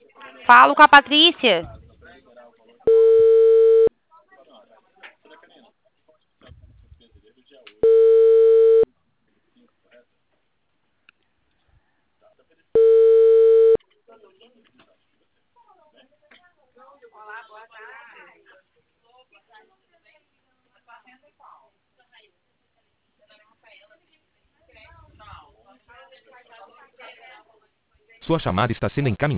Falo com a Patrícia. Sua chamada está sendo encaminhada.